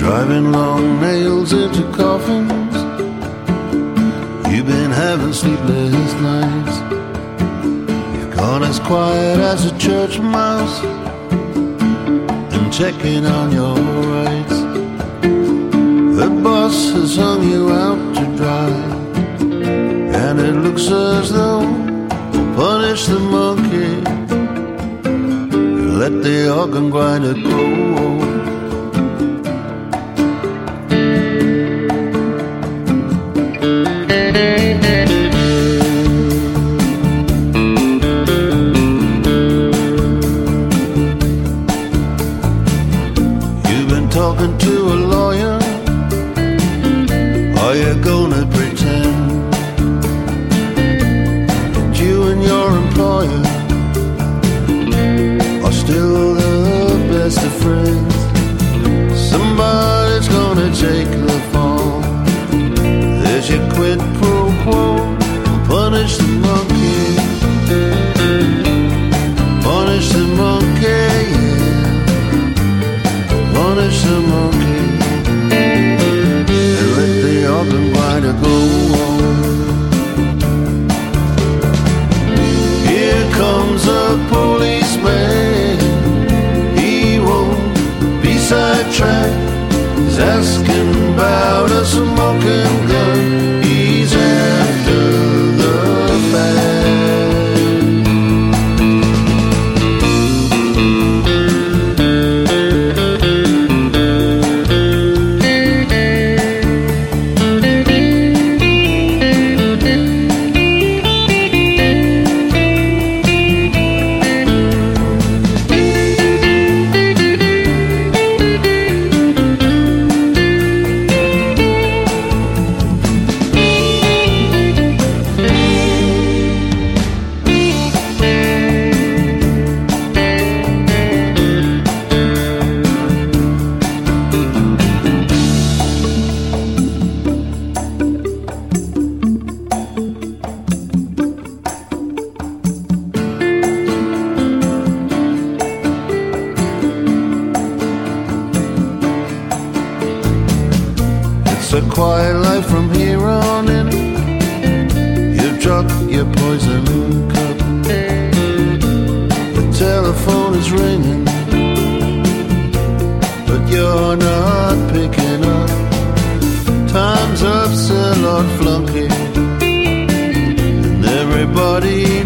driving long nails into coffins. You've been having sleepless nights. You've gone as quiet as a church mouse and checking on your rights. The boss has hung you out to dry, and it looks as though we'll punish the monkey, let the organ grinder go. You've been talking to a lawyer. Are you gonna pretend that you and your employer are still the best of friends? Somebody's gonna take the fall. There's your quid pro quo. Punish the monkey. Punish the monkey, yeah. Punish the monkey. And let the organ grinder go on. Here comes a policeman. He won't be sidetracked. He's asking about a smoking gun. He's after the fact. It's a quiet life from here on in. You've dropped your poison cup. The telephone is ringing, but you're not picking up. Time's up, said Lord Flunky, and everybody